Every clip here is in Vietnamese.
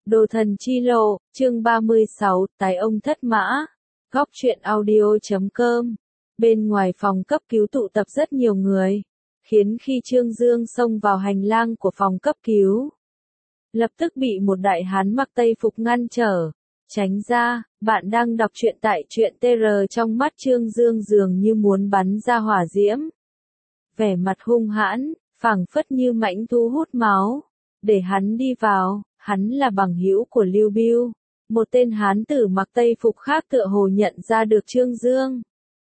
Đồ thần chi lộ, chương 36, tài ông thất mã. Góc truyện audio.com. Bên ngoài phòng cấp cứu tụ tập rất nhiều người, khiến khi Trương Dương xông vào hành lang của phòng cấp cứu, lập tức bị một đại hán mặc tây phục ngăn trở. Tránh ra, bạn đang đọc truyện tại truyện TR. Trong mắt Trương Dương dường như muốn bắn ra hỏa diễm. Vẻ mặt hung hãn, phảng phất như mãnh thú hút máu. Để hắn đi vào. Hắn là bằng hữu của Lưu Bưu, một tên hán tử mặc tây phục khác tựa hồ nhận ra được Trương Dương.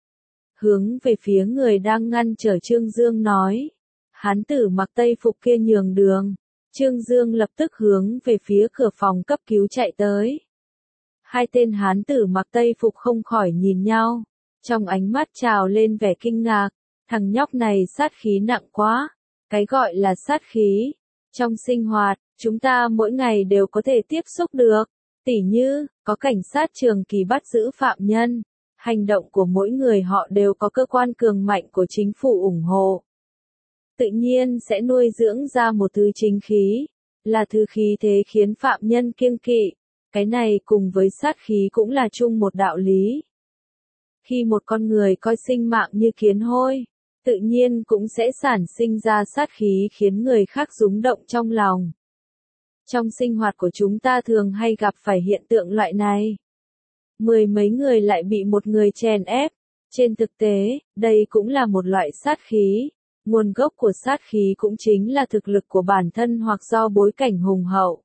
Hướng về phía người đang ngăn trở Trương Dương nói. Hán tử mặc tây phục kia nhường đường. Trương Dương lập tức hướng về phía cửa phòng cấp cứu chạy tới. Hai tên hán tử mặc tây phục không khỏi nhìn nhau. Trong ánh mắt trào lên vẻ kinh ngạc. Thằng nhóc này sát khí nặng quá. Cái gọi là sát khí. Trong sinh hoạt, chúng ta mỗi ngày đều có thể tiếp xúc được. Tỉ như, có cảnh sát trường kỳ bắt giữ phạm nhân. Hành động của mỗi người họ đều có cơ quan cường mạnh của chính phủ ủng hộ. Tự nhiên sẽ nuôi dưỡng ra một thứ chính khí. Là thứ khí thế khiến phạm nhân kiêng kỵ. Cái này cùng với sát khí cũng là chung một đạo lý. Khi một con người coi sinh mạng như kiến hôi, tự nhiên cũng sẽ sản sinh ra sát khí khiến người khác rúng động trong lòng. Trong sinh hoạt của chúng ta thường hay gặp phải hiện tượng loại này. Mười mấy người lại bị một người chèn ép. Trên thực tế, đây cũng là một loại sát khí. Nguồn gốc của sát khí cũng chính là thực lực của bản thân hoặc do bối cảnh hùng hậu.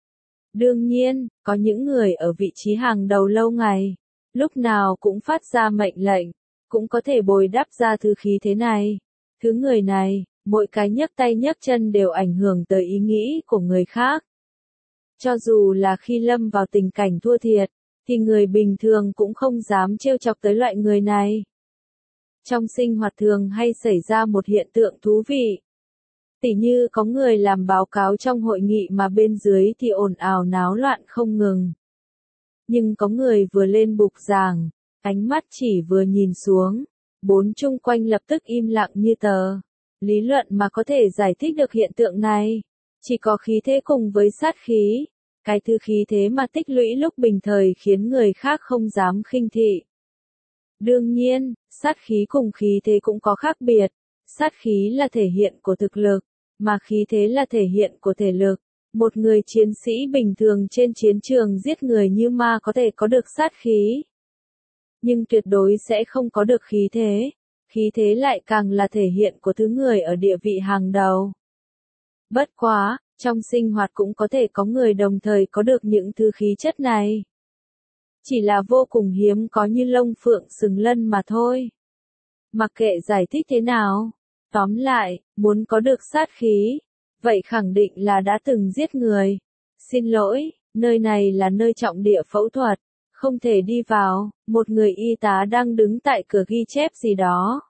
Đương nhiên, có những người ở vị trí hàng đầu lâu ngày, lúc nào cũng phát ra mệnh lệnh, cũng có thể bồi đắp ra thứ khí thế này. Thứ người này, mỗi cái nhấc tay nhấc chân đều ảnh hưởng tới ý nghĩ của người khác. Cho dù là khi lâm vào tình cảnh thua thiệt, thì người bình thường cũng không dám trêu chọc tới loại người này. Trong sinh hoạt thường hay xảy ra một hiện tượng thú vị. Tỉ như có người làm báo cáo trong hội nghị mà bên dưới thì ồn ào náo loạn không ngừng. Nhưng có người vừa lên bục giảng, ánh mắt chỉ vừa nhìn xuống, bốn chung quanh lập tức im lặng như tờ. Lý luận mà có thể giải thích được hiện tượng này, chỉ có khí thế cùng với sát khí. Cái thứ khí thế mà tích lũy lúc bình thời khiến người khác không dám khinh thị. Đương nhiên, sát khí cùng khí thế cũng có khác biệt. Sát khí là thể hiện của thực lực, mà khí thế là thể hiện của thể lực. Một người chiến sĩ bình thường trên chiến trường giết người như ma có thể có được sát khí, nhưng tuyệt đối sẽ không có được khí thế. Khí thế lại càng là thể hiện của thứ người ở địa vị hàng đầu. Bất quá, trong sinh hoạt cũng có thể có người đồng thời có được những thứ khí chất này. Chỉ là vô cùng hiếm có như lông phượng sừng lân mà thôi. Mặc kệ giải thích thế nào, tóm lại, muốn có được sát khí, vậy khẳng định là đã từng giết người. Xin lỗi, nơi này là nơi trọng địa phẫu thuật, không thể đi vào. Một người y tá đang đứng tại cửa ghi chép gì đó.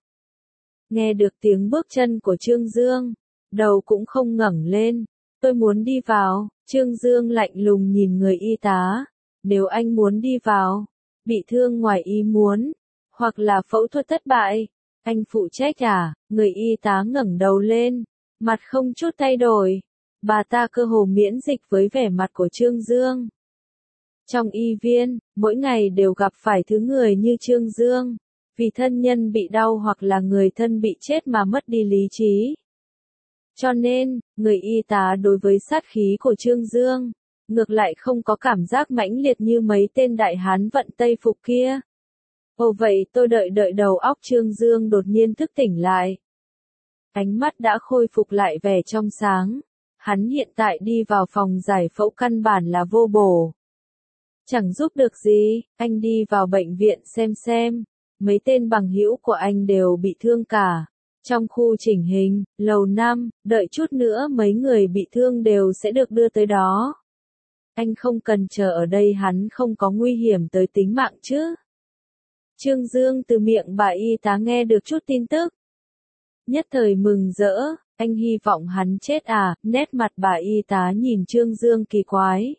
Nghe được tiếng bước chân của Trương Dương, đầu cũng không ngẩng lên. Tôi muốn đi vào. Trương Dương lạnh lùng nhìn người y tá. Nếu anh muốn đi vào, bị thương ngoài ý muốn, hoặc là phẫu thuật thất bại, anh phụ trách à? Người y tá ngẩng đầu lên, mặt không chút thay đổi. Bà ta cơ hồ miễn dịch với vẻ mặt của Trương Dương. Trong y viên, mỗi ngày đều gặp phải thứ người như Trương Dương, vì thân nhân bị đau hoặc là người thân bị chết mà mất đi lý trí. Cho nên, người y tá đối với sát khí của Trương Dương, ngược lại không có cảm giác mãnh liệt như mấy tên đại hán vận tây phục kia. Ồ vậy tôi đợi đầu óc Trương Dương đột nhiên thức tỉnh lại. Ánh mắt đã khôi phục lại vẻ trong sáng. Hắn hiện tại đi vào phòng giải phẫu căn bản là vô bổ. Chẳng giúp được gì, anh đi vào bệnh viện xem. Mấy tên bằng hữu của anh đều bị thương cả. Trong khu chỉnh hình, lầu 5, đợi chút nữa mấy người bị thương đều sẽ được đưa tới đó. Anh không cần chờ ở đây, hắn không có nguy hiểm tới tính mạng chứ. Trương Dương từ miệng bà y tá nghe được chút tin tức. Nhất thời mừng rỡ, anh hy vọng hắn chết à? Nét mặt bà y tá nhìn Trương Dương kỳ quái.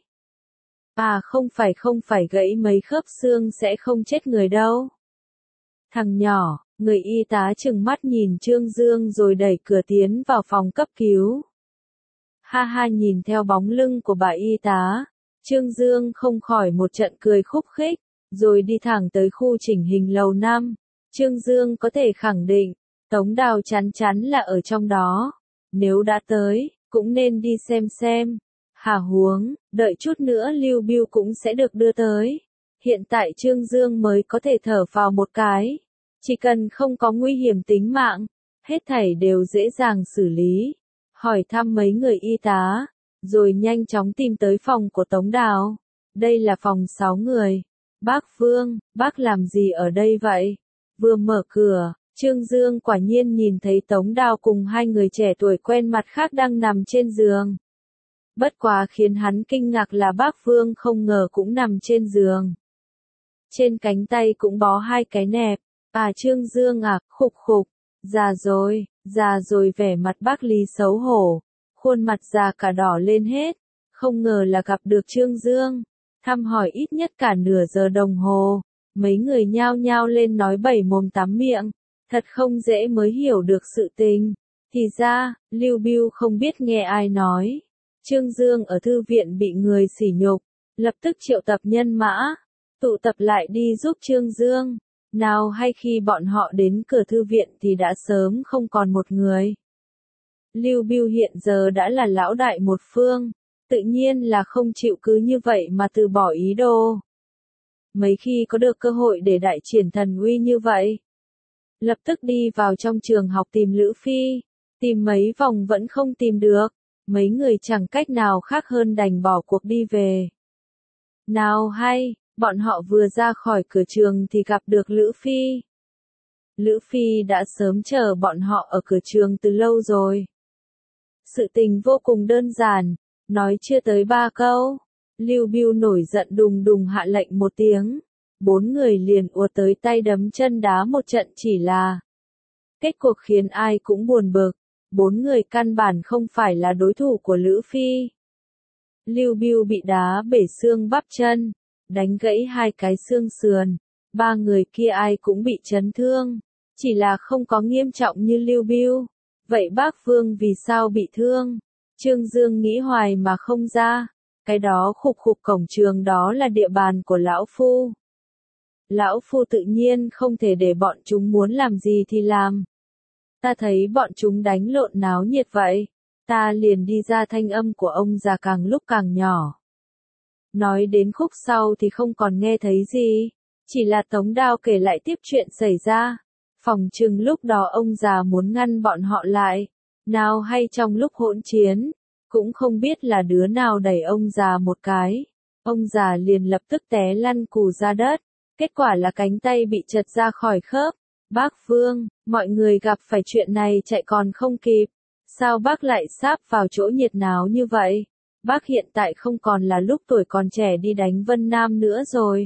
À không phải gãy mấy khớp xương sẽ không chết người đâu. Thằng nhỏ, người y tá trừng mắt nhìn Trương Dương rồi đẩy cửa tiến vào phòng cấp cứu. Ha ha, nhìn theo bóng lưng của bà y tá, Trương Dương không khỏi một trận cười khúc khích, rồi đi thẳng tới khu chỉnh hình lầu 5. Trương Dương có thể khẳng định, Tống Đào chắn chắn là ở trong đó. Nếu đã tới, cũng nên đi xem. Hả huống, đợi chút nữa Lưu Bưu cũng sẽ được đưa tới. Hiện tại Trương Dương mới có thể thở phào một cái. Chỉ cần không có nguy hiểm tính mạng, hết thảy đều dễ dàng xử lý. Hỏi thăm mấy người y tá, rồi nhanh chóng tìm tới phòng của Tống Đào. Đây là phòng 6 người. Bác Vương, bác làm gì ở đây vậy? Vừa mở cửa, Trương Dương quả nhiên nhìn thấy Tống Đào cùng hai người trẻ tuổi quen mặt khác đang nằm trên giường. Bất quá khiến hắn kinh ngạc là bác Vương không ngờ cũng nằm trên giường. Trên cánh tay cũng bó hai cái nẹp. À Trương Dương à, khục, già rồi vẻ mặt bác Lý xấu hổ. Khuôn mặt già cả đỏ lên hết. Không ngờ là gặp được Trương Dương. Thăm hỏi ít nhất cả nửa giờ đồng hồ. Mấy người nhao nhao lên nói bảy mồm tám miệng. Thật không dễ mới hiểu được sự tình. Thì ra, Lưu Bưu không biết nghe ai nói. Trương Dương ở thư viện bị người sỉ nhục. Lập tức triệu tập nhân mã. Tụ tập lại đi giúp Trương Dương. Nào hay khi bọn họ đến cửa thư viện thì đã sớm không còn một người. Lưu Bưu hiện giờ đã là lão đại một phương. Tự nhiên là không chịu cứ như vậy mà từ bỏ ý đồ. Mấy khi có được cơ hội để đại triển thần uy như vậy. Lập tức đi vào trong trường học tìm Lữ Phi. Tìm mấy vòng vẫn không tìm được. Mấy người chẳng cách nào khác hơn đành bỏ cuộc đi về. Nào hay, bọn họ vừa ra khỏi cửa trường thì gặp được Lữ Phi. Lữ Phi đã sớm chờ bọn họ ở cửa trường từ lâu rồi. Sự tình vô cùng đơn giản, nói chưa tới 3 câu. Lưu Bưu nổi giận đùng đùng hạ lệnh một tiếng. 4 người liền ùa tới tay đấm chân đá một trận chỉ là. Kết cuộc khiến ai cũng buồn bực. 4 người căn bản không phải là đối thủ của Lữ Phi. Lưu Bưu bị đá bể xương bắp chân, đánh gãy 2 cái xương sườn. 3 người kia ai cũng bị chấn thương, chỉ là không có nghiêm trọng như Lưu Bưu. Vậy bác Vương vì sao bị thương? Trương Dương nghĩ hoài mà không ra. Cái đó khục cổng trường đó là địa bàn của lão phu. Lão phu tự nhiên không thể để bọn chúng muốn làm gì thì làm. Ta thấy bọn chúng đánh lộn náo nhiệt vậy. Ta liền đi ra, thanh âm của ông già càng lúc càng nhỏ. Nói đến khúc sau thì không còn nghe thấy gì. Chỉ là Tống Đao kể lại tiếp chuyện xảy ra. Phòng chừng lúc đó ông già muốn ngăn bọn họ lại. Nào hay trong lúc hỗn chiến. Cũng không biết là đứa nào đẩy ông già một cái. Ông già liền lập tức té lăn cù ra đất. Kết quả là cánh tay bị trật ra khỏi khớp. Bác Vương, mọi người gặp phải chuyện này chạy còn không kịp. Sao bác lại sáp vào chỗ nhiệt náo như vậy? Bác hiện tại không còn là lúc tuổi còn trẻ đi đánh Vân Nam nữa rồi.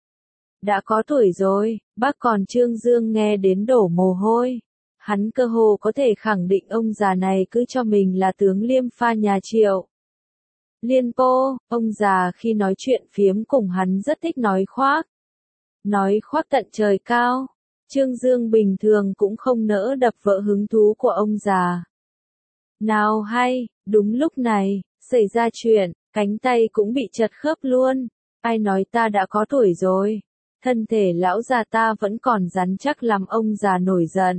Đã có tuổi rồi, bác còn Trương Dương nghe đến đổ mồ hôi. Hắn cơ hồ có thể khẳng định ông già này cứ cho mình là tướng Liêm Pha nhà Triệu. Liên Pô, ông già khi nói chuyện phiếm cùng hắn rất thích nói khoác. Nói khoác tận trời cao. Trương Dương bình thường cũng không nỡ đập vỡ hứng thú của ông già. Nào hay, đúng lúc này, xảy ra chuyện, cánh tay cũng bị chật khớp luôn. Ai nói ta đã có tuổi rồi? Thân thể lão già ta vẫn còn rắn chắc lắm, ông già nổi giận.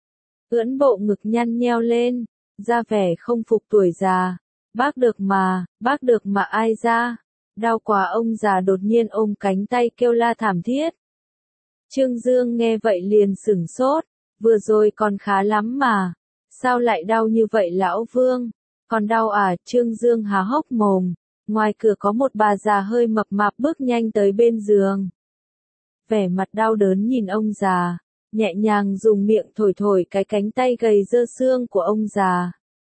Ưỡn bộ ngực nhăn nheo lên, ra vẻ không phục tuổi già. Bác được mà ai ra? Đau quá, ông già đột nhiên ôm cánh tay kêu la thảm thiết. Trương Dương nghe vậy liền sửng sốt, vừa rồi còn khá lắm mà. Sao lại đau như vậy lão Vương? Còn đau à? Trương Dương há hốc mồm. Ngoài cửa có một bà già hơi mập mạp bước nhanh tới bên giường. Vẻ mặt đau đớn nhìn ông già, nhẹ nhàng dùng miệng thổi cái cánh tay gầy dơ xương của ông già.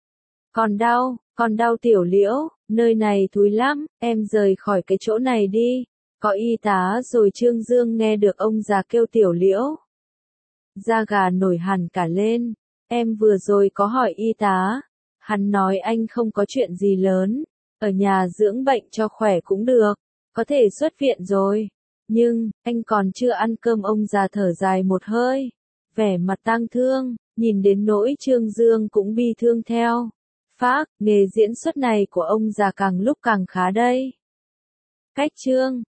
Còn đau Tiểu Liễu, nơi này thúi lắm, em rời khỏi cái chỗ này đi. Có y tá rồi. Trương Dương nghe được ông già kêu Tiểu Liễu. Da gà nổi hẳn cả lên. Em vừa rồi có hỏi y tá. Hắn nói anh không có chuyện gì lớn. Ở nhà dưỡng bệnh cho khỏe cũng được. Có thể xuất viện rồi. Nhưng, anh còn chưa ăn cơm. Ông già thở dài một hơi. Vẻ mặt tang thương, nhìn đến nỗi Trương Dương cũng bi thương theo. Phác, nghề diễn xuất này của ông già càng lúc càng khá đây. Khách Trương